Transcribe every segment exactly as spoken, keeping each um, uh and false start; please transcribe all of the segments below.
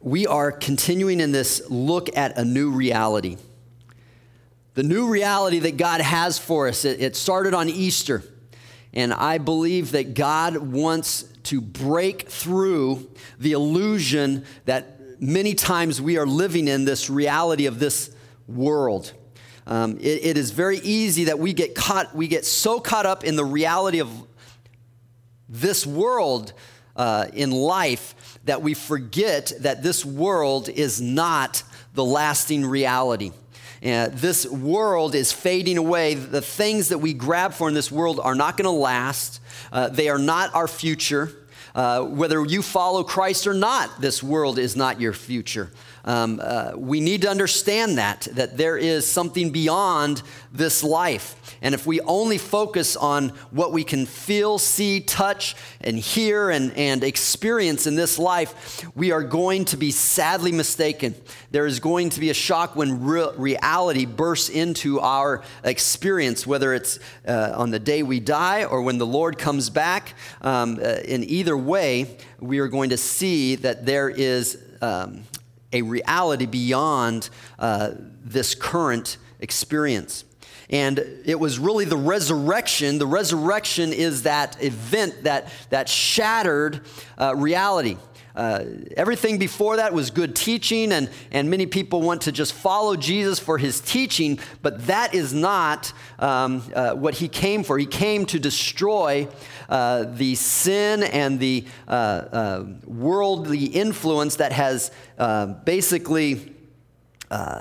we are continuing in this look at a new reality. The new reality that God has for us, it, it started on Easter. And I believe that God wants to break through the illusion that many times we are living in, this reality of this world. Um, it, it is very easy that we get caught, we get so caught up in the reality of this world uh, in life that we forget that this world is not the lasting reality. Uh, this world is fading away. The things that we grab for in this world are not going to last. Uh, they are not our future. Uh, whether you follow Christ or not, this world is not your future. Um, uh, we need to understand that, that there is something beyond this life. And if we only focus on what we can feel, see, touch, and hear and, and experience in this life, we are going to be sadly mistaken. There is going to be a shock when re- reality bursts into our experience, whether it's uh, on the day we die or when the Lord comes back. Um, uh, in either way, we are going to see that there is um, a reality beyond uh, this current experience. And it was really the resurrection. The resurrection is that event that, that shattered uh, reality. Uh, everything before that was good teaching, and, and many people want to just follow Jesus for his teaching, but that is not um, uh, what he came for. He came to destroy uh, the sin and the uh, uh, worldly influence that has uh, basically uh,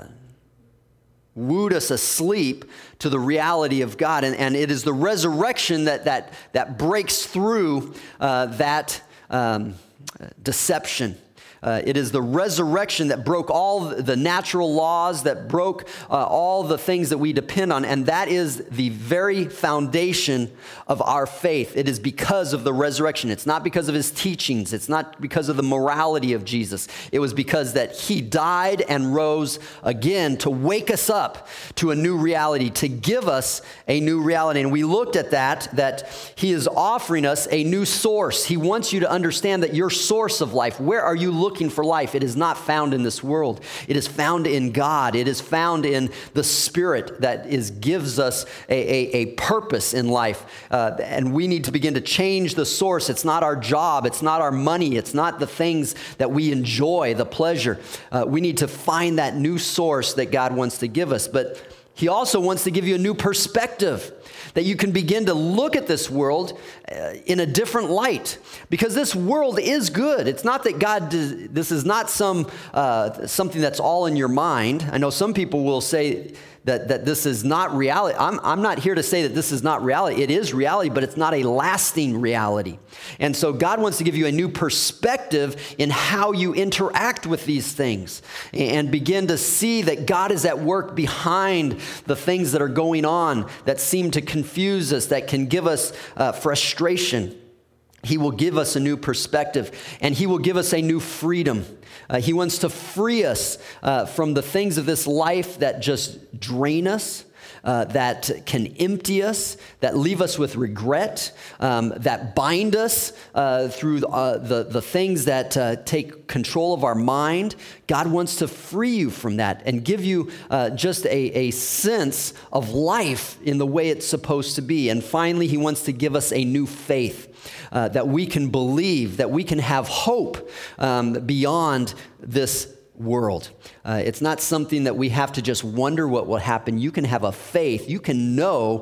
wooed us asleep to the reality of God. And, and it is the resurrection that that, that breaks through uh, that um, deception. Uh, it is the resurrection that broke all the natural laws, that broke uh, all the things that we depend on, and that is the very foundation of our faith. It is because of the resurrection. It's not because of his teachings. It's not because of the morality of Jesus. It was because that he died and rose again to wake us up to a new reality, to give us a new reality. And we looked at that, that he is offering us a new source. He wants you to understand that your source of life, where are you looking looking for life? It is not found in this world. It is found in God. It is found in the Spirit that is gives us a, a, a purpose in life. Uh, and we need to begin to change the source. It's not our job. It's not our money. It's not the things that we enjoy, the pleasure. Uh, we need to find that new source that God wants to give us. But he also wants to give you a new perspective, that you can begin to look at this world uh, in a different light, because this world is good. It's not that God does, this is not some uh, something that's all in your mind. I know some people will say that, that this is not reality. I'm, I'm not here to say that this is not reality. It is reality, but it's not a lasting reality. And so God wants to give you a new perspective in how you interact with these things, and begin to see that God is at work behind the things that are going on that seem to confuse us, that can give us uh, frustration. He will give us a new perspective, and he will give us a new freedom. Uh, he wants to free us uh, from the things of this life that just drain us, uh, that can empty us, that leave us with regret, um, that bind us uh, through uh, the, the things that uh, take control of our mind. God wants to free you from that and give you uh, just a, a sense of life in the way it's supposed to be. And finally, he wants to give us a new faith. Uh, that we can believe, that we can have hope um, beyond this world. Uh, it's not something that we have to just wonder what will happen. You can have a faith. You can know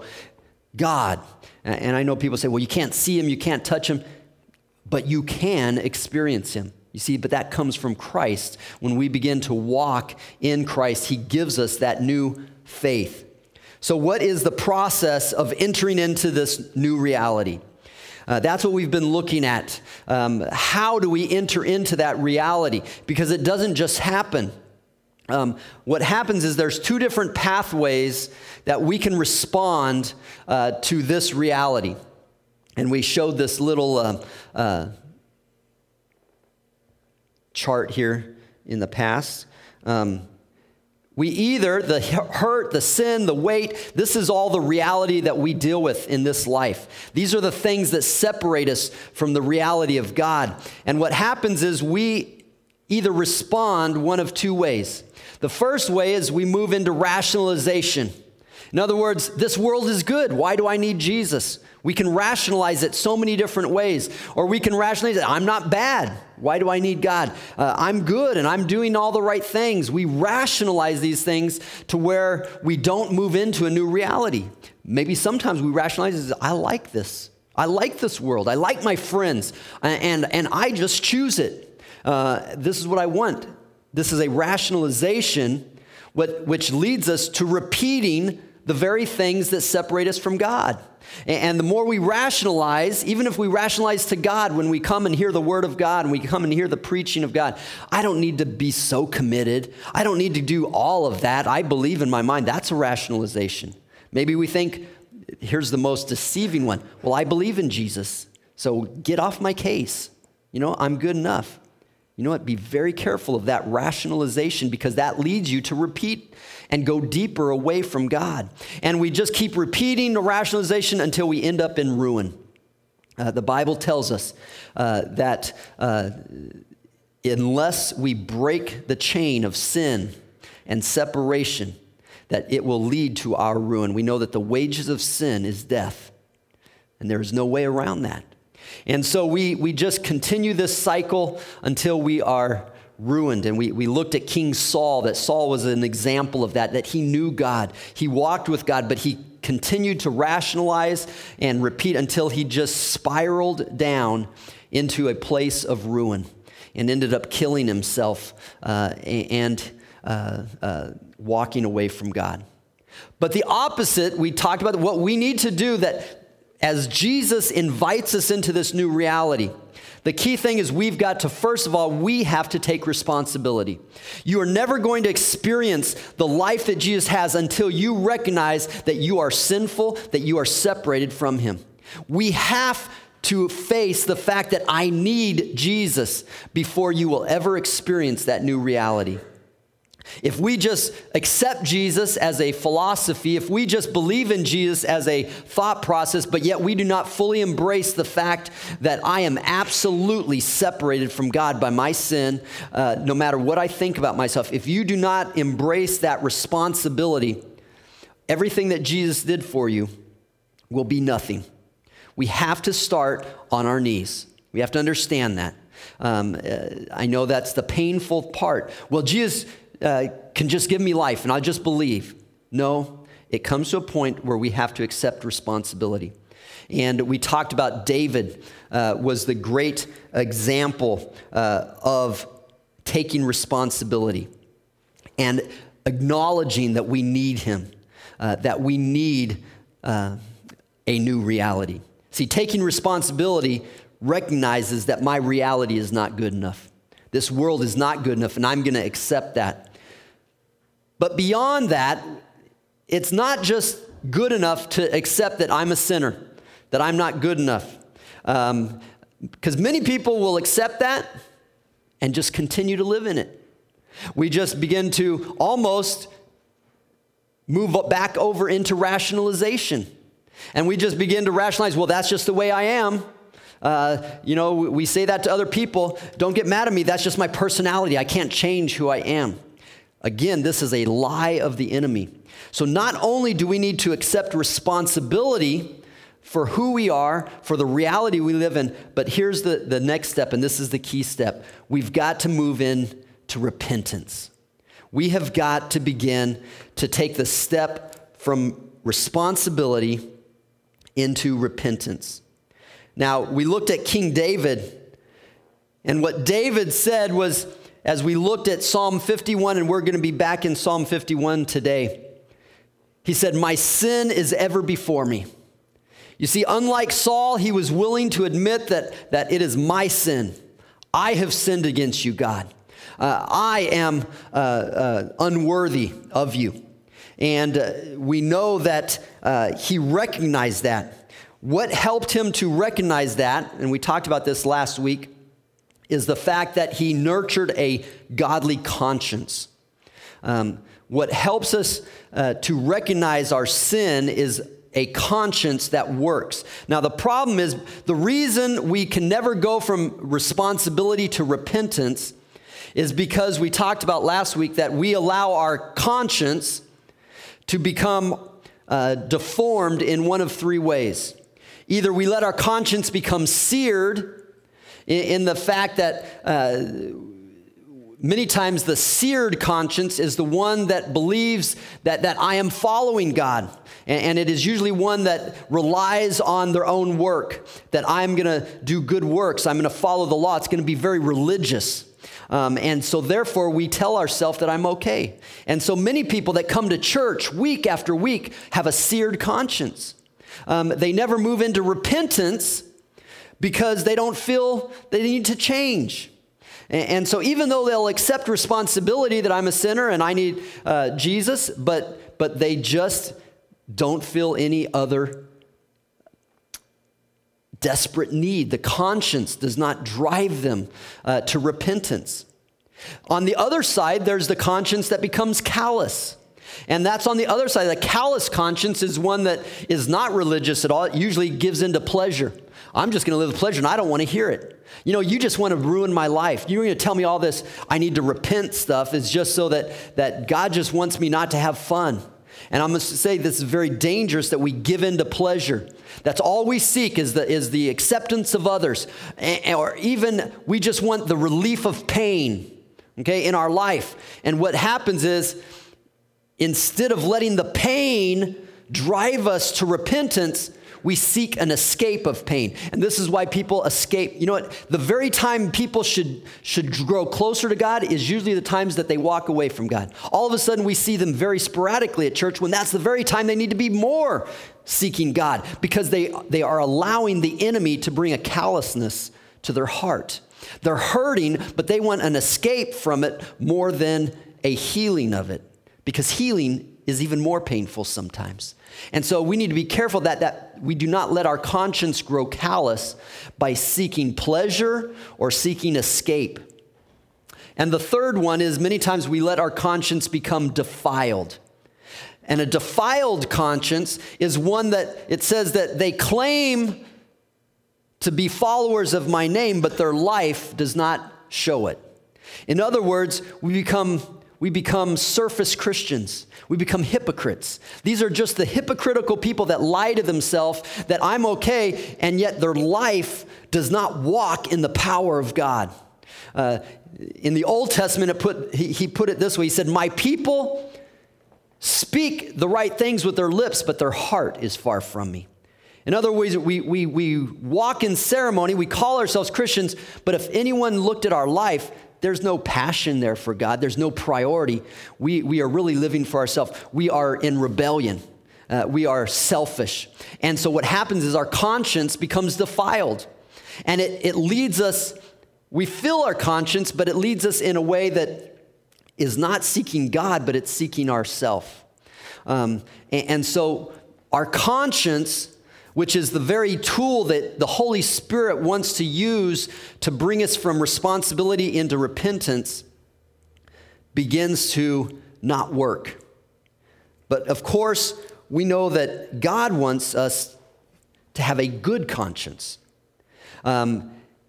God. And I know people say, well, you can't see him, you can't touch him, but you can experience him. You see, but that comes from Christ. When we begin to walk in Christ, he gives us that new faith. So what is the process of entering into this new reality? Uh, that's what we've been looking at. Um, how do we enter into that reality? Because it doesn't just happen. Um, what happens is there's two different pathways that we can respond uh, to this reality. And we showed this little uh, uh, chart here in the past. Um, We either, the hurt, the sin, the weight, this is all the reality that we deal with in this life. These are the things that separate us from the reality of God. And what happens is we either respond one of two ways. The first way is we move into rationalization. In other words, this world is good. Why do I need Jesus? We can rationalize it so many different ways. Or we can rationalize it, I'm not bad. Why do I need God? Uh, I'm good and I'm doing all the right things. We rationalize these things to where we don't move into a new reality. Maybe sometimes we rationalize it, I like this. I like this world. I like my friends. And, and I just choose it. Uh, this is what I want. This is a rationalization what, which leads us to repeating the very things that separate us from God. And the more we rationalize, even if we rationalize to God when we come and hear the word of God and we come and hear the preaching of God, I don't need to be so committed. I don't need to do all of that. I believe in my mind. That's a rationalization. Maybe we think, here's the most deceiving one. Well, I believe in Jesus, so get off my case. You know, I'm good enough. You know what? Be very careful of that rationalization because that leads you to repeat and go deeper away from God. And we just keep repeating the rationalization until we end up in ruin. Uh, the Bible tells us uh, that uh, unless we break the chain of sin and separation, that it will lead to our ruin. We know that the wages of sin is death, and there is no way around that. And so we we just continue this cycle until we are ruined. And we, we looked at King Saul, that Saul was an example of that, that he knew God. He walked with God, but he continued to rationalize and repeat until he just spiraled down into a place of ruin and ended up killing himself uh, and uh, uh, walking away from God. But the opposite, we talked about what we need to do that as Jesus invites us into this new reality, the key thing is we've got to, first of all, we have to take responsibility. You are never going to experience the life that Jesus has until you recognize that you are sinful, that you are separated from him. We have to face the fact that I need Jesus before you will ever experience that new reality. If we just accept Jesus as a philosophy, if we just believe in Jesus as a thought process, but yet we do not fully embrace the fact that I am absolutely separated from God by my sin, uh, no matter what I think about myself, if you do not embrace that responsibility, everything that Jesus did for you will be nothing. We have to start on our knees. We have to understand that. Um, uh, I know that's the painful part. Well, Jesus Uh, can just give me life and I'll just believe. No, it comes to a point where we have to accept responsibility. And we talked about David uh, was the great example uh, of taking responsibility and acknowledging that we need him, uh, that we need uh, a new reality. See, taking responsibility recognizes that my reality is not good enough. This world is not good enough, and I'm going to accept that. But beyond that, it's not just good enough to accept that I'm a sinner, that I'm not good enough. Um, because many people will accept that and just continue to live in it. We just begin to almost move back over into rationalization. And we just begin to rationalize, well, that's just the way I am. Uh, you know, we say that to other people. Don't get mad at me. That's just my personality. I can't change who I am. Again, this is a lie of the enemy. So not only do we need to accept responsibility for who we are, for the reality we live in, but here's the, the next step, and this is the key step. We've got to move in to repentance. We have got to begin to take the step from responsibility into repentance. Now, we looked at King David, and what David said was, as we looked at Psalm fifty-one, and we're going to be back in Psalm fifty-one today, he said, my sin is ever before me. You see, unlike Saul, he was willing to admit that, that it is my sin. I have sinned against you, God. Uh, I am uh, uh, unworthy of you. And uh, we know that uh, he recognized that. What helped him to recognize that, and we talked about this last week, is the fact that he nurtured a godly conscience. Um, what helps us uh, to recognize our sin is a conscience that works. Now, the problem is the reason we can never go from responsibility to repentance is because we talked about last week that we allow our conscience to become uh, deformed in one of three ways. Either we let our conscience become seared in, in the fact that uh, many times the seared conscience is the one that believes that, that I am following God. And, and it is usually one that relies on their own work, that I'm going to do good works, I'm going to follow the law. It's going to be very religious. Um, and so therefore we tell ourselves that I'm okay. And so many people that come to church week after week have a seared conscience. Um, they never move into repentance because they don't feel they need to change. And, and so even though they'll accept responsibility that I'm a sinner and I need uh, Jesus, but but they just don't feel any other desperate need. The conscience does not drive them uh, to repentance. On the other side, there's the conscience that becomes callous. And that's on the other side. The callous conscience is one that is not religious at all. It usually gives into pleasure. I'm just going to live with pleasure and I don't want to hear it. You know, you just want to ruin my life. You're going to tell me all this I need to repent stuff is just so that, that God just wants me not to have fun. And I'm going to say this is very dangerous that we give in to pleasure. That's all we seek is the, is the acceptance of others. And, or even we just want the relief of pain, okay, in our life. And what happens is instead of letting the pain drive us to repentance, we seek an escape of pain. And this is why people escape. You know what? The very time people should, should grow closer to God is usually the times that they walk away from God. All of a sudden, we see them very sporadically at church when that's the very time they need to be more seeking God because they, they are allowing the enemy to bring a callousness to their heart. They're hurting, but they want an escape from it more than a healing of it because healing is even more painful sometimes. And so we need to be careful that, that we do not let our conscience grow callous by seeking pleasure or seeking escape. And the third one is many times we let our conscience become defiled. And a defiled conscience is one that it says that they claim to be followers of my name, but their life does not show it. In other words, we become We become surface Christians. We become hypocrites. These are just the hypocritical people that lie to themselves that I'm okay, and yet their life does not walk in the power of God. Uh, in the Old Testament, it put, he, he put it this way. He said, my people speak the right things with their lips, but their heart is far from me. In other words, we, we, we walk in ceremony, we call ourselves Christians, but if anyone looked at our life, there's no passion there for God. There's no priority. We, we are really living for ourselves. We are in rebellion. Uh, we are selfish. And so what happens is our conscience becomes defiled. And it, it leads us, we fill our conscience, but it leads us in a way that is not seeking God, but it's seeking ourselves. Um, and, and so our conscience, which is the very tool that the Holy Spirit wants to use to bring us from responsibility into repentance, begins to not work. But of course, we know that God wants us to have a good conscience. Um,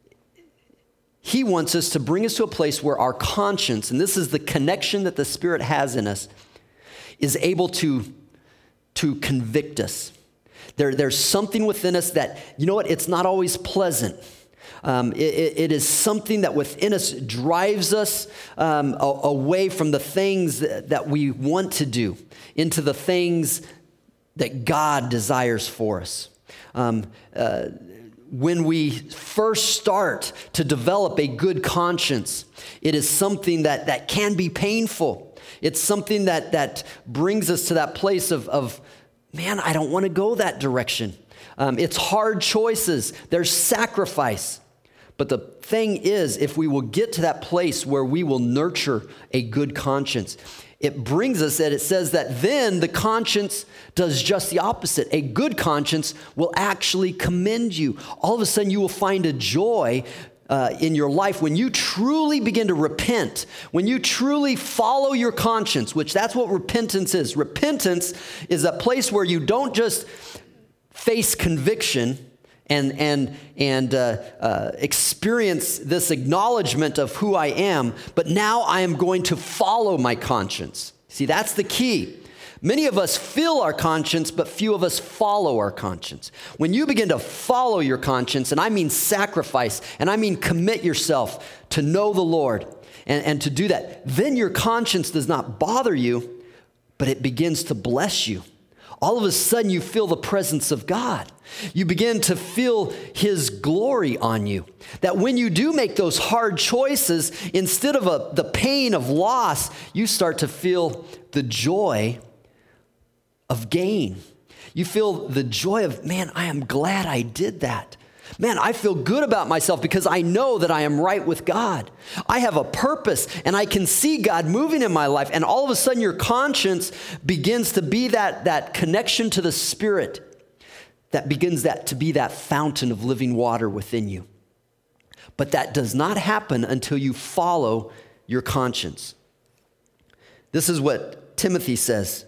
he wants us to bring us to a place where our conscience, and this is the connection that the Spirit has in us, is able to, to convict us. There, there's something within us that, you know what, it's not always pleasant. Um, it, it is something that within us drives us um, a, away from the things that, that we want to do into the things that God desires for us. Um, uh, when we first start to develop a good conscience, it is something that, that can be painful. It's something that, that brings us to that place of, of man, I don't want to go that direction. Um, it's hard choices. There's sacrifice. But the thing is, if we will get to that place where we will nurture a good conscience, it brings us that it says that then the conscience does just the opposite. A good conscience will actually commend you. All of a sudden, you will find a joy Uh, in your life when you truly begin to repent, when you truly follow your conscience, which that's what repentance is. Repentance is a place where you don't just face conviction and and and uh, uh, experience this acknowledgement of who I am, but now I am going to follow my conscience. See, that's the key. Many of us feel our conscience, but few of us follow our conscience. When you begin to follow your conscience, and I mean sacrifice, and I mean commit yourself to know the Lord, and, and to do that, then your conscience does not bother you, but it begins to bless you. All of a sudden, you feel the presence of God. You begin to feel His glory on you. That when you do make those hard choices, instead of a, the pain of loss, you start to feel the joy of gain. You feel the joy of, man, I am glad I did that. Man, I feel good about myself because I know that I am right with God. I have a purpose and I can see God moving in my life. And all of a sudden your conscience begins to be that, that connection to the Spirit that begins that to be that fountain of living water within you. But that does not happen until you follow your conscience. This is what Timothy says.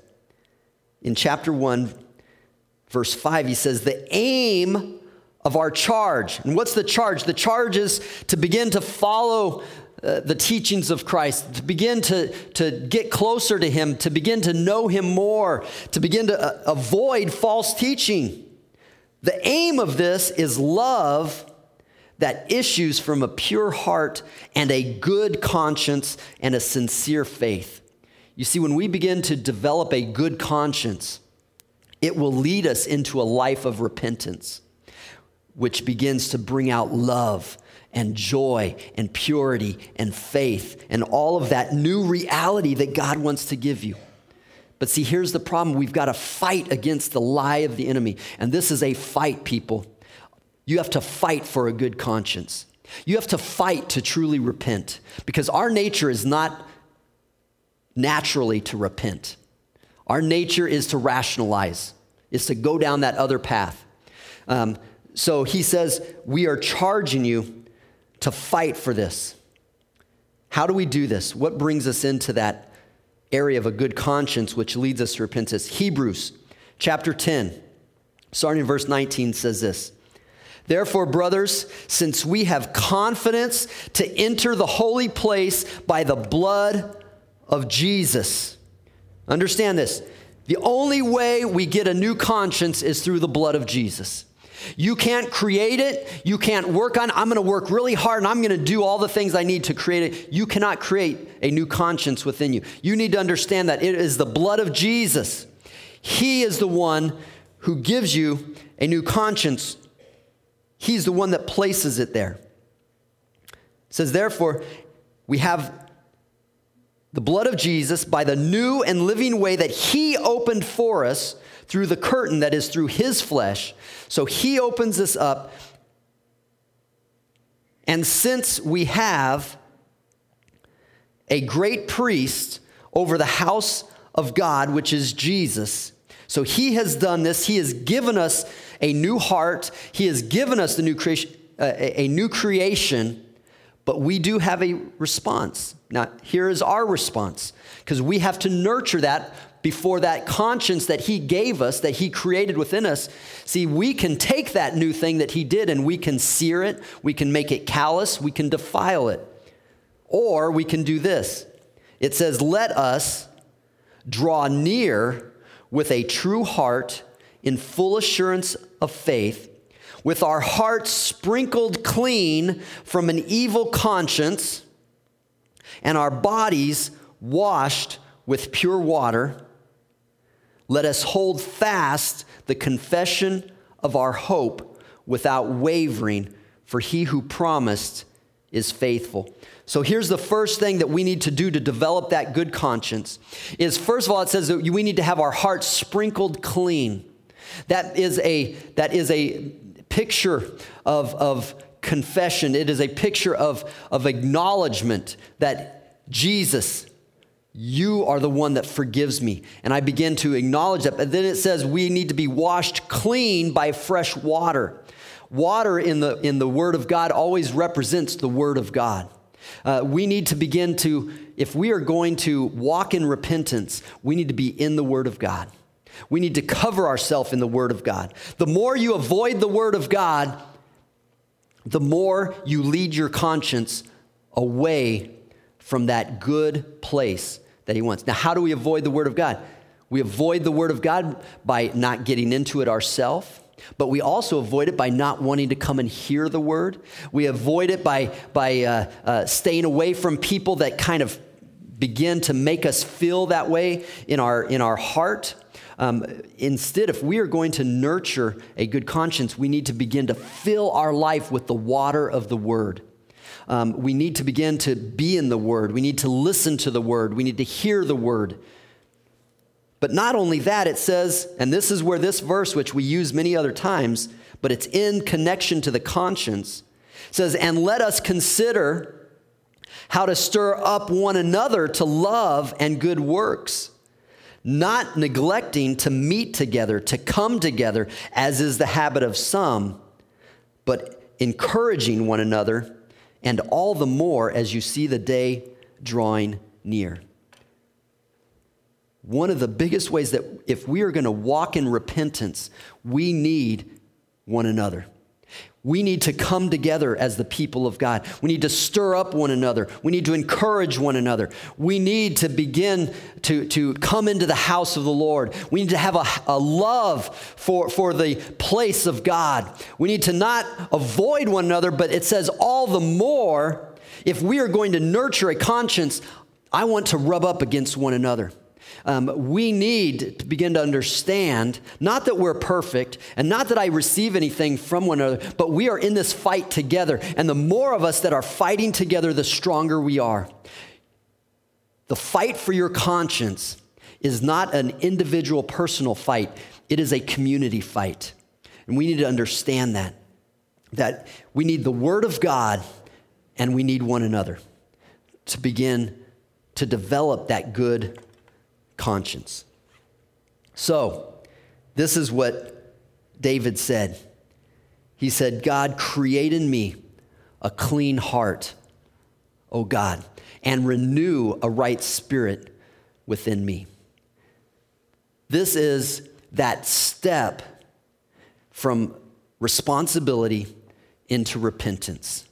In chapter one, verse five, he says, the aim of our charge. And what's the charge? The charge is to begin to follow uh, the teachings of Christ, to begin to, to get closer to Him, to begin to know Him more, to begin to uh, avoid false teaching. The aim of this is love that issues from a pure heart and a good conscience and a sincere faith. You see, when we begin to develop a good conscience, it will lead us into a life of repentance, which begins to bring out love and joy and purity and faith and all of that new reality that God wants to give you. But see, here's the problem. We've got to fight against the lie of the enemy. And this is a fight, people. You have to fight for a good conscience. You have to fight to truly repent, because our nature is not naturally to repent. Our nature is to rationalize, is to go down that other path. Um, so he says, we are charging you to fight for this. How do we do this? What brings us into that area of a good conscience, which leads us to repentance? Hebrews chapter ten, starting in verse nineteen, says this. Therefore, brothers, since we have confidence to enter the holy place by the blood of Jesus. Understand this. The only way we get a new conscience is through the blood of Jesus. You can't create it. You can't work on it. I'm going to work really hard and I'm going to do all the things I need to create it. You cannot create a new conscience within you. You need to understand that it is the blood of Jesus. He is the one who gives you a new conscience. He's the one that places it there. It says, therefore, we have the blood of Jesus by the new and living way that He opened for us through the curtain that is through His flesh. So He opens us up. And since we have a great priest over the house of God, which is Jesus, so He has done this. He has given us a new heart. He has given us the new creation, uh, a, a new creation. But we do have a response. Now, here is our response, because we have to nurture that before that conscience that He gave us, that He created within us. See, we can take that new thing that He did and we can sear it, we can make it callous, we can defile it. Or we can do this. It says, let us draw near with a true heart in full assurance of faith, with our hearts sprinkled clean from an evil conscience and our bodies washed with pure water. Let us hold fast the confession of our hope without wavering, for He who promised is faithful. So here's the first thing that we need to do to develop that good conscience is, first of all, it says that we need to have our hearts sprinkled clean. That is a, that is a picture of, of confession. It is a picture of, of acknowledgement that Jesus, you are the one that forgives me. And I begin to acknowledge that. But then it says we need to be washed clean by fresh water. Water in the, in the Word of God always represents the Word of God. Uh, we need to begin to, if we are going to walk in repentance, we need to be in the Word of God. We need to cover ourselves in the Word of God. The more you avoid the Word of God, the more you lead your conscience away from that good place that he wants. Now, how do we avoid the Word of God? We avoid the Word of God by not getting into it ourselves, but we also avoid it by not wanting to come and hear the Word. We avoid it by, by uh, uh, staying away from people that kind of begin to make us feel that way in our, in our heart. Um, instead, if we are going to nurture a good conscience, we need to begin to fill our life with the water of the Word. Um, we need to begin to be in the Word. We need to listen to the Word. We need to hear the Word. But not only that, it says, and this is where this verse, which we use many other times, but it's in connection to the conscience, says, and let us consider how to stir up one another to love and good works, not neglecting to meet together, to come together, as is the habit of some, but encouraging one another, and all the more as you see the day drawing near. One of the biggest ways that if we are going to walk in repentance, we need one another. We need to come together as the people of God. We need to stir up one another. We need to encourage one another. We need to begin to, to come into the house of the Lord. We need to have a, a love for, for the place of God. We need to not avoid one another, but it says all the more, if we are going to nurture a conscience, I want to rub up against one another. Um, we need to begin to understand, not that we're perfect and not that I receive anything from one another, but we are in this fight together. And the more of us that are fighting together, the stronger we are. The fight for your conscience is not an individual personal fight. It is a community fight. And we need to understand that, that we need the Word of God and we need one another to begin to develop that good conscience. So, this is what David said. He said, God, create in me a clean heart, O God, and renew a right spirit within me. This is that step from responsibility into repentance.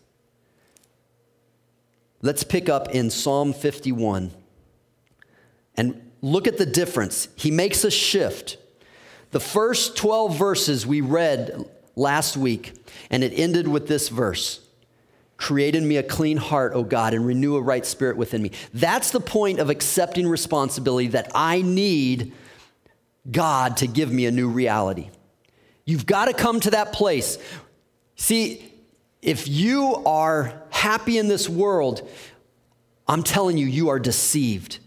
Let's pick up in Psalm fifty-one and look at the difference. He makes a shift. The first twelve verses we read last week, and it ended with this verse. Create in me a clean heart, O God, and renew a right spirit within me. That's the point of accepting responsibility, that I need God to give me a new reality. You've got to come to that place. See, if you are happy in this world, I'm telling you, you are deceived.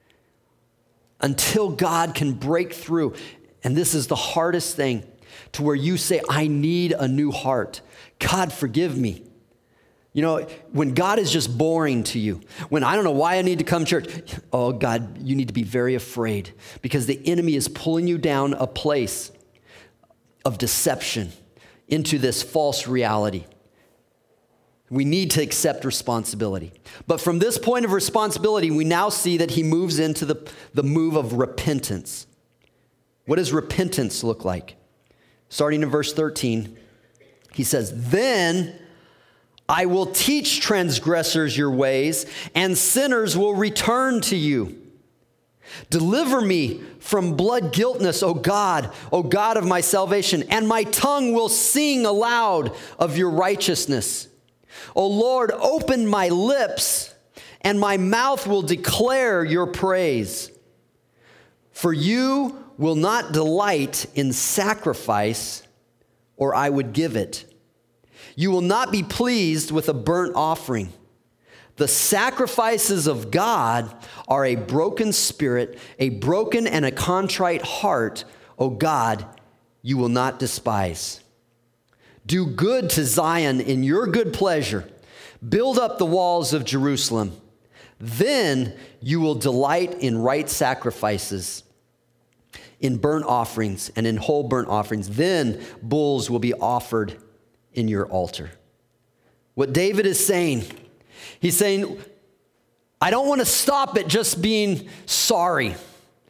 Until God can break through, and this is the hardest thing, to where you say, I need a new heart. God, forgive me. You know, when God is just boring to you, when I don't know why I need to come to church, oh God, you need to be very afraid, because the enemy is pulling you down a place of deception into this false reality. We need to accept responsibility. But from this point of responsibility, we now see that he moves into the, the move of repentance. What does repentance look like? Starting in verse thirteen, he says, then I will teach transgressors your ways, and sinners will return to you. Deliver me from blood guiltness, O God, O God of my salvation, and my tongue will sing aloud of your righteousness. O Lord, open my lips, and my mouth will declare your praise. For you will not delight in sacrifice, or I would give it. You will not be pleased with a burnt offering. The sacrifices of God are a broken spirit, a broken and a contrite heart, O God, you will not despise. Do good to Zion in your good pleasure. Build up the walls of Jerusalem. Then you will delight in right sacrifices, in burnt offerings and in whole burnt offerings. Then bulls will be offered in your altar. What David is saying, he's saying, I don't want to stop at just being sorry.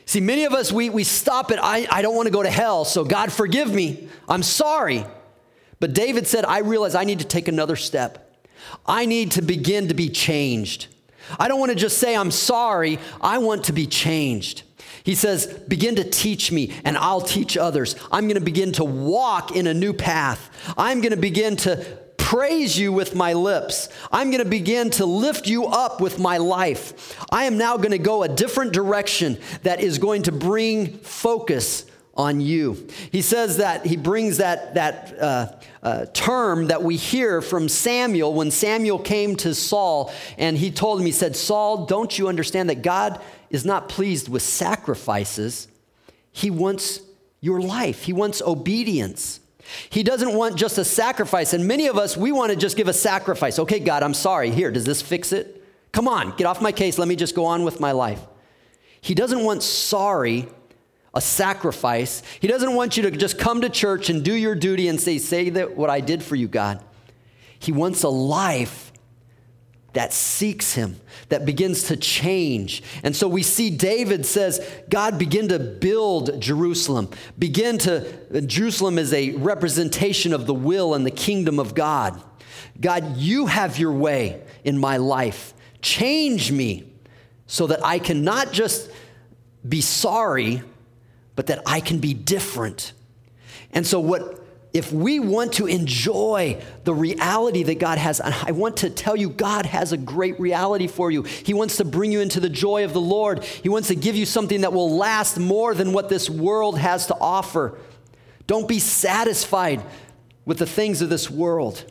See, many of us, we, we stop at, I, I don't want to go to hell, so God forgive me. I'm sorry. But David said, I realize I need to take another step. I need to begin to be changed. I don't want to just say I'm sorry. I want to be changed. He says, begin to teach me and I'll teach others. I'm going to begin to walk in a new path. I'm going to begin to praise you with my lips. I'm going to begin to lift you up with my life. I am now going to go a different direction that is going to bring focus on you. He says that he brings that, that uh, uh, term that we hear from Samuel when Samuel came to Saul and he told him, he said, Saul, don't you understand that God is not pleased with sacrifices? He wants your life. He wants obedience. He doesn't want just a sacrifice. And many of us, we want to just give a sacrifice. Okay, God, I'm sorry. Here, does this fix it? Come on, get off my case. Let me just go on with my life. He doesn't want sorry, a sacrifice. He doesn't want you to just come to church and do your duty and say, say that what I did for you, God. He wants a life that seeks him, that begins to change. And so we see David says, God, begin to build Jerusalem. Begin to, Jerusalem is a representation of the will and the kingdom of God. God, you have your way in my life. Change me so that I can not just be sorry, but that I can be different. And so what, if we want to enjoy the reality that God has, and I want to tell you, God has a great reality for you. He wants to bring you into the joy of the Lord. He wants to give you something that will last more than what this world has to offer. Don't be satisfied with the things of this world.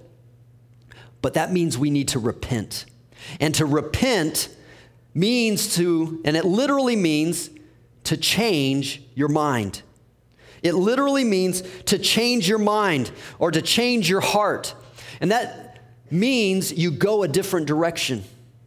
But that means we need to repent. And to repent means to, and it literally means to change your mind. It literally means to change your mind or to change your heart. And that means you go a different direction.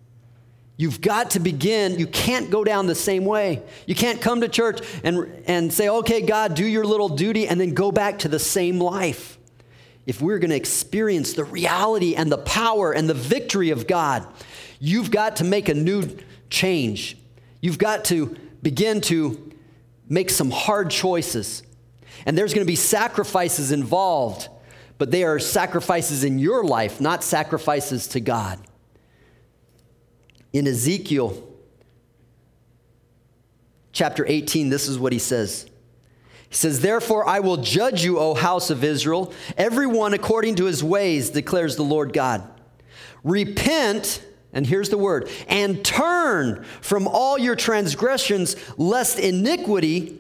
You've got to begin, you can't go down the same way. You can't come to church and, and say, okay, God, do your little duty, and then go back to the same life. If we're going to experience the reality and the power and the victory of God, you've got to make a new change. You've got to begin to make some hard choices. And there's going to be sacrifices involved, but they are sacrifices in your life, not sacrifices to God. In Ezekiel chapter eighteen, this is what he says. He says, therefore I will judge you, O house of Israel, everyone according to his ways, declares the Lord God. Repent, and here's the word, and turn from all your transgressions, lest iniquity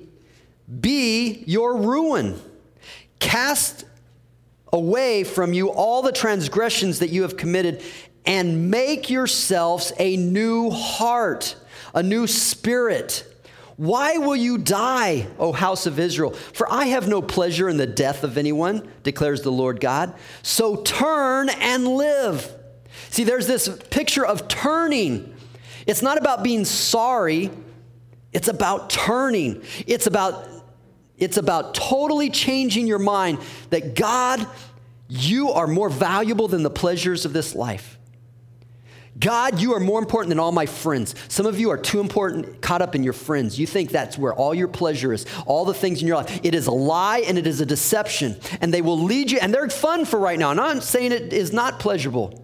be your ruin. Cast away from you all the transgressions that you have committed, and make yourselves a new heart, a new spirit. Why will you die, O house of Israel? For I have no pleasure in the death of anyone, declares the Lord God. So turn and live. See, there's this picture of turning. It's not about being sorry. It's about turning. It's about It's about totally changing your mind that God, you are more valuable than the pleasures of this life. God, you are more important than all my friends. Some of you are too important, caught up in your friends. You think that's where all your pleasure is, all the things in your life. It is a lie and it is a deception. And they will lead you, and they're fun for right now. And I'm not saying it is not pleasurable.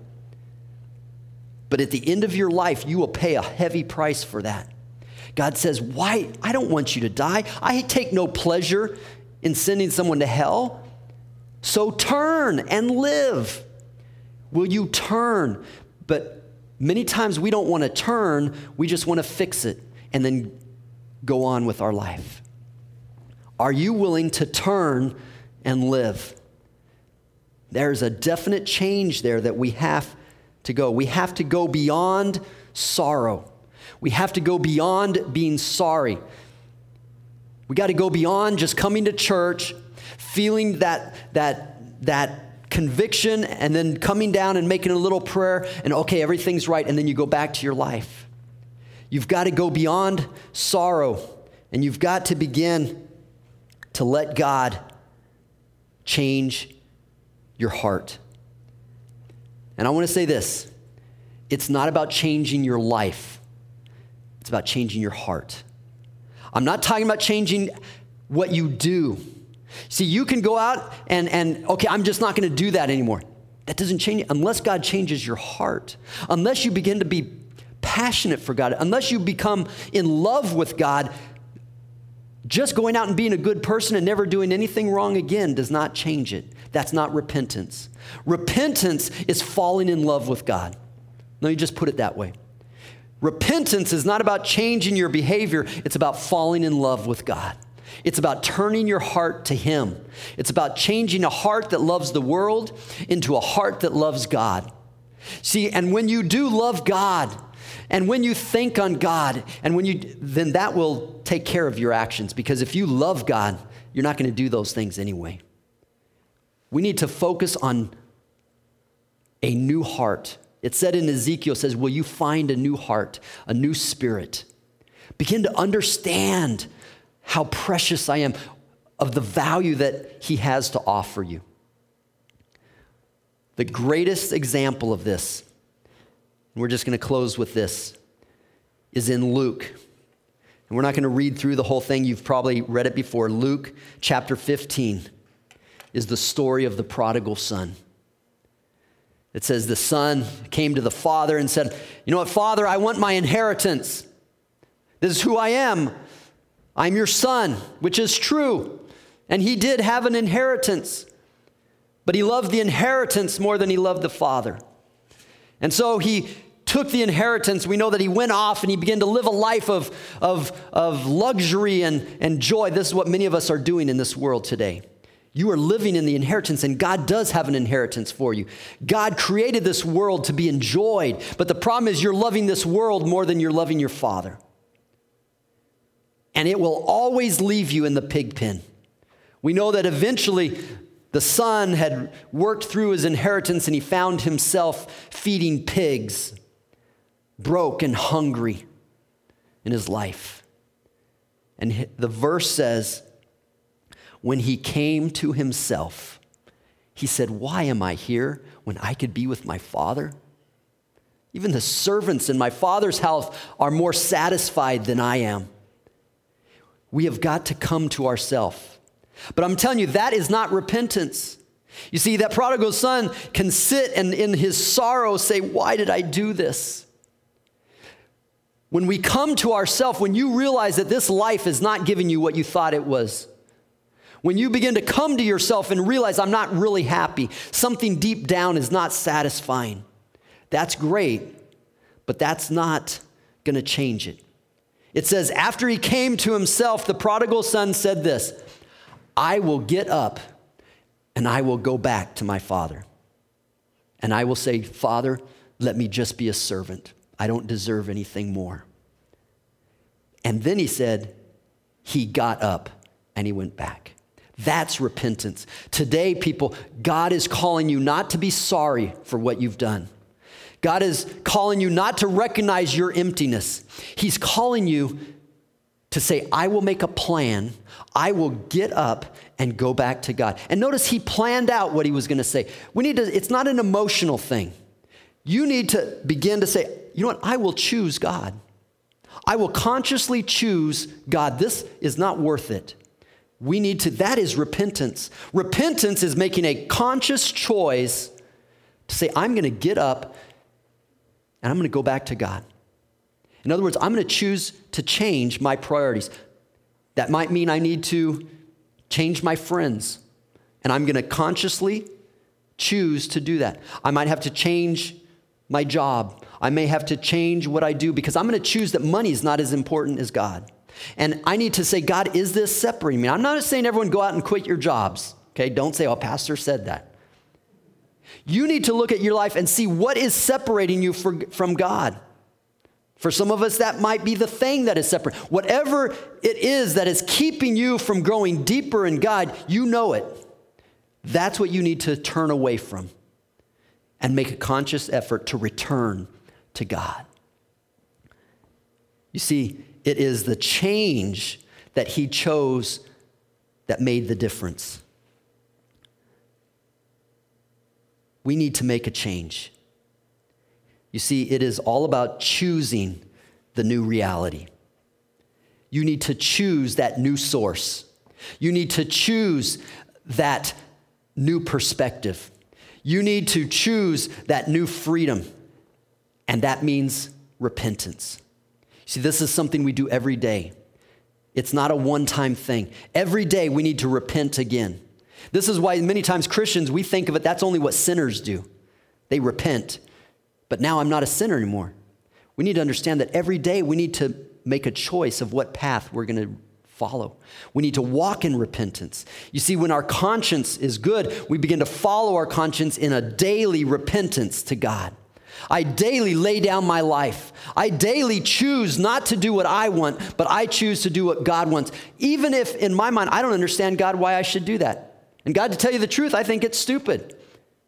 But at the end of your life, you will pay a heavy price for that. God says, why? I don't want you to die. I take no pleasure in sending someone to hell. So turn and live. Will you turn? But many times we don't want to turn. We just want to fix it and then go on with our life. Are you willing to turn and live? There's a definite change there that we have to go. We have to go beyond sorrow. We have to go beyond being sorry. We got to go beyond just coming to church, feeling that, that, that conviction, and then coming down and making a little prayer, and okay, everything's right, and then you go back to your life. You've got to go beyond sorrow, and you've got to begin to let God change your heart. And I want to say this. It's not about changing your life. It's about changing your heart. I'm not talking about changing what you do. See, you can go out and, and okay, I'm just not going to do that anymore. That doesn't change it unless God changes your heart, unless you begin to be passionate for God, unless you become in love with God. Just going out and being a good person and never doing anything wrong again does not change it. That's not repentance. Repentance is falling in love with God. Let me just put it that way. Repentance is not about changing your behavior. It's about falling in love with God. It's about turning your heart to Him. It's about changing a heart that loves the world into a heart that loves God. See, and when you do love God, and when you think on God, and when you, then that will take care of your actions. Because if you love God, you're not going to do those things anyway. We need to focus on a new heart. It said in Ezekiel, it says, will you find a new heart, a new spirit? Begin to understand how precious I am, of the value that He has to offer you. The greatest example of this, and we're just going to close with this, is in Luke. And we're not going to read through the whole thing. You've probably read it before. Luke chapter fifteen is the story of the prodigal son. It says the son came to the father and said, you know what, Father, I want my inheritance. This is who I am. I'm your son, which is true. And he did have an inheritance, but he loved the inheritance more than he loved the father. And so he took the inheritance. We know that he went off and he began to live a life of, of, of luxury and, and joy. This is what many of us are doing in this world today. You are living in the inheritance, and God does have an inheritance for you. God created this world to be enjoyed, but the problem is you're loving this world more than you're loving your Father. And it will always leave you in the pig pen. We know that eventually the son had worked through his inheritance and he found himself feeding pigs, broke and hungry in his life. And the verse says, when he came to himself, he said, why am I here when I could be with my father? Even the servants in my father's house are more satisfied than I am. We have got to come to ourselves. But I'm telling you, that is not repentance. You see, that prodigal son can sit and in his sorrow say, why did I do this? When we come to ourselves, when you realize that this life is not giving you what you thought it was, when you begin to come to yourself and realize I'm not really happy, something deep down is not satisfying, that's great, but that's not going to change it. It says, after he came to himself, the prodigal son said this, I will get up and I will go back to my father. And I will say, Father, let me just be a servant. I don't deserve anything more. And then he said, he got up and he went back. That's repentance. Today, people, God is calling you not to be sorry for what you've done. God is calling you not to recognize your emptiness. He's calling you to say, I will make a plan. I will get up and go back to God. And notice he planned out what he was going to say. We need to, it's not an emotional thing. You need to begin to say, you know what? I will choose God. I will consciously choose God. This is not worth it. We need to, that is repentance. Repentance is making a conscious choice to say, I'm going to get up and I'm going to go back to God. In other words, I'm going to choose to change my priorities. That might mean I need to change my friends, and I'm going to consciously choose to do that. I might have to change my job. I may have to change what I do because I'm going to choose that money is not as important as God. And I need to say, God, is this separating me? I'm not saying everyone go out and quit your jobs. Okay, don't say, oh, pastor said that. You need to look at your life and see what is separating you for, from God. For some of us, that might be the thing that is separate. Whatever it is that is keeping you from growing deeper in God, you know it. That's what you need to turn away from and make a conscious effort to return to God. You see, it is the change that he chose that made the difference. We need to make a change. You see, it is all about choosing the new reality. you need to choose that new source. You need to choose that new perspective. You need to choose that new freedom. And that means repentance. See, this is something we do every day. It's not a one-time thing. Every day we need to repent again. This is why many times Christians, we think of it, that's only what sinners do. They repent. But now I'm not a sinner anymore. We need to understand that every day we need to make a choice of what path we're going to follow. We need to walk in repentance. You see, when our conscience is good, we begin to follow our conscience in a daily repentance to God. I daily lay down my life. I daily choose not to do what I want, but I choose to do what God wants. Even if in my mind, I don't understand, God, why I should do that. And God, to tell you the truth, I think it's stupid.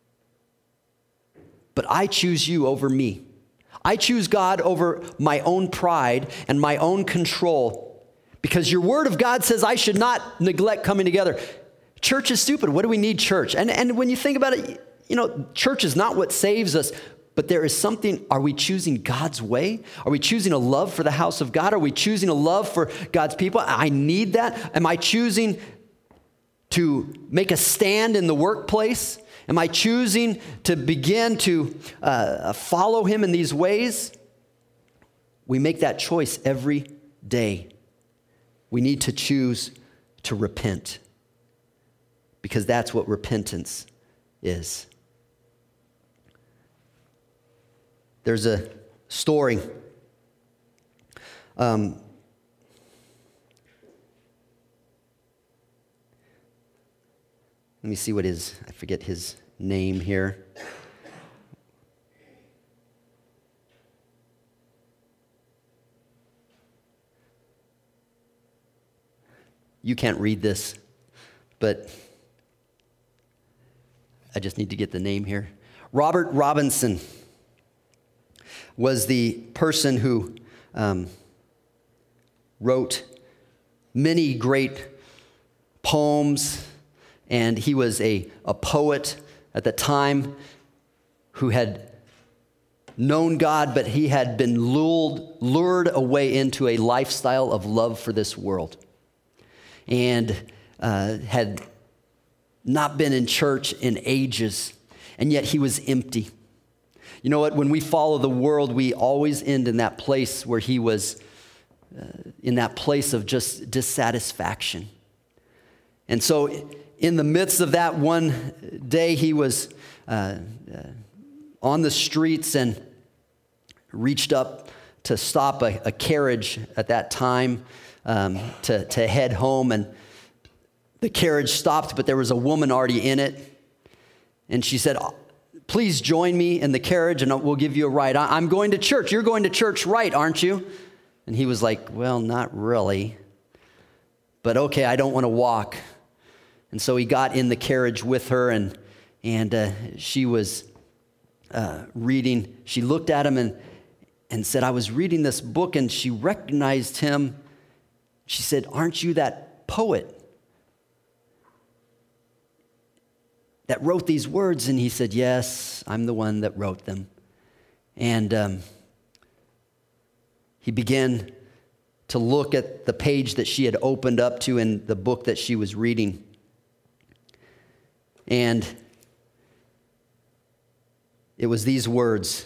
But I choose you over me. I choose God over my own pride and my own control, because your word of God says I should not neglect coming together. Church is stupid. What do we need church? And, and when you think about it, you know, church is not what saves us. But there is something, are we choosing God's way? Are we choosing a love for the house of God? Are we choosing a love for God's people? I need that. Am I choosing to make a stand in the workplace? Am I choosing to begin to uh, follow him in these ways? We make that choice every day. We need to choose to repent, because that's what repentance is. There's a story. Um, let me see what his, I forget his name here. You can't read this, but I just need to get the name here. Robert Robinson was the person who um, wrote many great poems, and he was a, a poet at the time who had known God, but he had been lured, lured away into a lifestyle of love for this world, and uh, had not been in church in ages, and yet he was empty. You know what? When we follow the world, we always end in that place where he was, uh, in that place of just dissatisfaction. And so in the midst of that one day, he was uh, uh, on the streets and reached up to stop a, a carriage at that time um, to, to head home. And the carriage stopped, but there was a woman already in it. And she said, "Please join me in the carriage and we'll give you a ride. I'm going to church. You're going to church, right, aren't you?" And he was like, "Well, not really. But okay, I don't want to walk." And so he got in the carriage with her, and and uh, she was uh, reading. She looked at him and, and said, "I was reading this book," and she recognized him. She said, "Aren't you that poet that wrote these words?" And he said, "Yes, I'm the one that wrote them." And um, he began to look at the page that she had opened up to in the book that she was reading. And it was these words: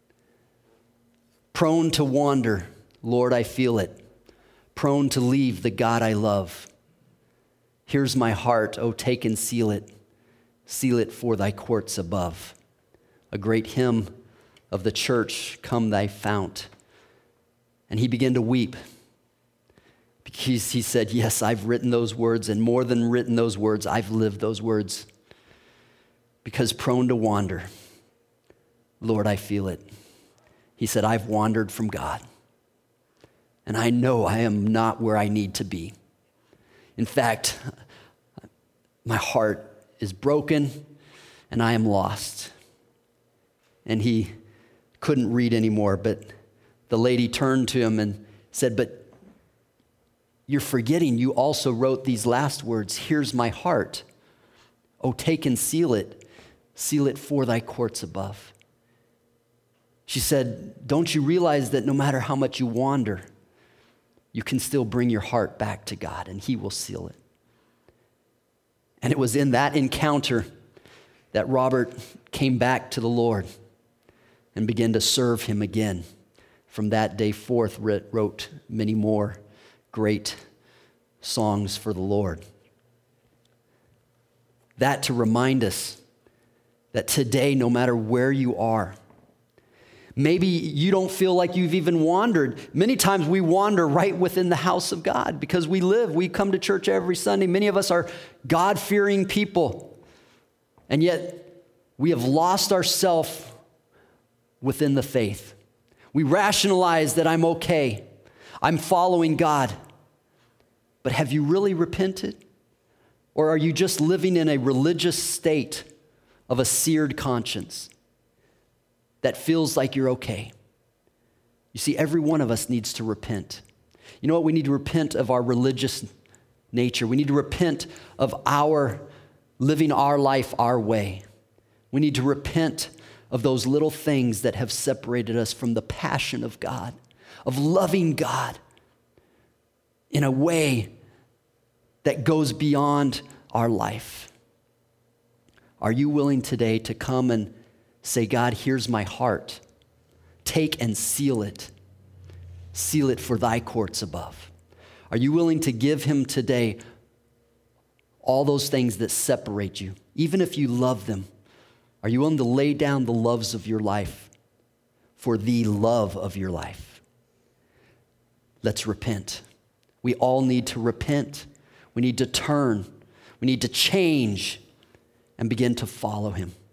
"Prone to wander, Lord, I feel it. Prone to leave the God I love. Here's my heart, oh, take and seal it. Seal it for thy courts above." A great hymn of the church, "Come thy fount." And he began to weep, because he said, "Yes, I've written those words, and more than written those words, I've lived those words. Because prone to wander, Lord, I feel it." He said, "I've wandered from God, and I know I am not where I need to be. In fact, my heart is broken, and I am lost." And he couldn't read anymore, but the lady turned to him and said, "But you're forgetting you also wrote these last words, 'Here's my heart. Oh, take and seal it. Seal it for thy courts above.'" She said, "Don't you realize that no matter how much you wander, you can still bring your heart back to God and he will seal it. And it was in that encounter that Robert came back to the Lord and began to serve him again. From that day forth, wrote many more great songs for the Lord. That to remind us that today, no matter where you are, maybe you don't feel like you've even wandered. Many times we wander right within the house of God because we live, we come to church every Sunday. Many of us are God-fearing people, and yet we have lost ourselves within the faith. We rationalize that I'm okay, I'm following God. But have you really repented? Or are you just living in a religious state of a seared conscience that feels like you're okay? You see, every one of us needs to repent. You know what? We need to repent of our religious nature. We need to repent of our living our life our way. We need to repent of those little things that have separated us from the passion of God, of loving God in a way that goes beyond our life. Are you willing today to come and say, God, here's my heart. Take and seal it. Seal it for thy courts above. Are you willing to give him today all those things that separate you, even if you love them? Are you willing to lay down the loves of your life for the love of your life? Let's repent. We all need to repent. We need to turn. We need to change and begin to follow him.